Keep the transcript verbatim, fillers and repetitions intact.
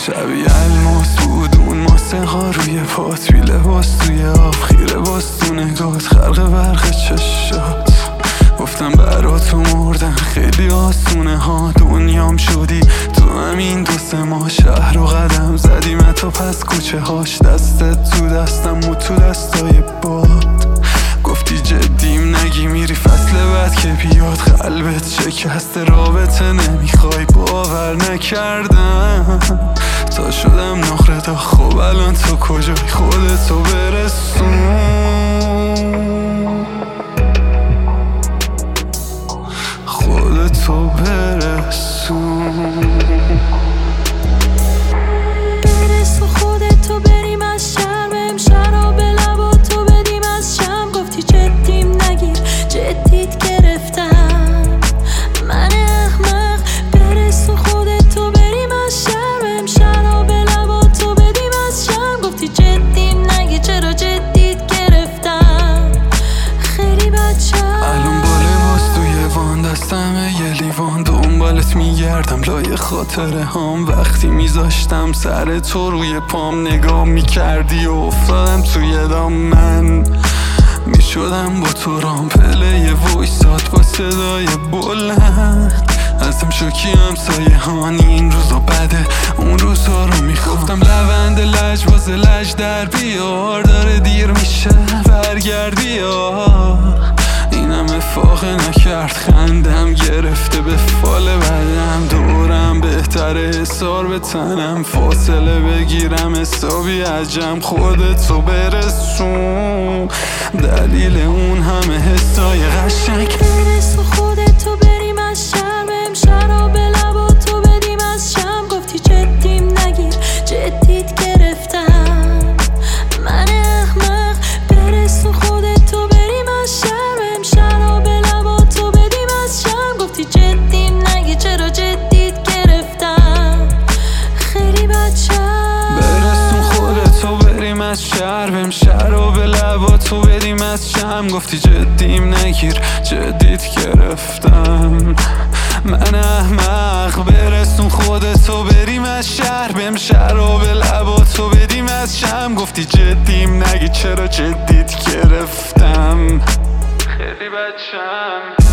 شبیه الماس بود اون ماسه ها روی پات، بی لباس توی آب خیره باز تو نگات، خرق برق چشات. گفتم برا تو مردن خیلی آسونه ها، دنیام شدی تو همین دو سه ماه. شهر رو قدم زدیم تا پس کوچه هاش، دستت تو دستم و تو دستای باد. گفتی جدیم نگی میری فصل بعد که بیاد، قلبت شکست رابطه نمیخوای، باور نکردم تا شدم نخره تا. خب الان تو کجایی؟ خودتو برسون، خودتو برسون. برسون خودتو بریم از شرمم، شراب لباتو بدیم از شم. گفتی جدیم نگیر جدیت گرفتم من احمق. برسون خودتو بریم از شرمم، شراب لباتو بدیم از شم. گفتی جدیم نگیر چرا جدیت گرفتم خیلی بچم. الان با لباس توی وان دستمه یه لیوان، دنبالت میگردم لای خاطره هام. وقتی میذاشتم سر تو روی پام نگاه میکردی و افتادم توی دام. من میشدم با تو رامپله یه وایسات با صدای بلند. ازم شوکی همسایه هانی این روزا بده اون روزا رو میخوام. گفتم لوند لج باز لج در بیار، داره دیر میشه برگردی یا. اینم افاقه نکرد خندم گرفته به فال بدم. دورم بهتره حسار به تنم، فاصله بگیرم حسابی عجم. خودتو برسون دلیل اون همه حسای قشنگ. برسون خودتو بریم از شرمم، شراب لباتو بدیم از شم. گفتی جدیم نگیر جدیت گرفتم من احمق. برسون خودتو بریم از شرمم، شراب لباتو بدیم از شم. گفتی جدیم نگیر چرا جدیت گرفتم خیلی بچم. برسون خودتو بریم از شرمم، شراب لباتو بدیم از شم. گفتی جدیم نگیر جدیت گرفتم من احمق. برسون خودتو بریم از شرمم، شراب لباتو بدیم از شم. گفتی جدیم نگی چرا جدیت گرفتم خیلی بچم.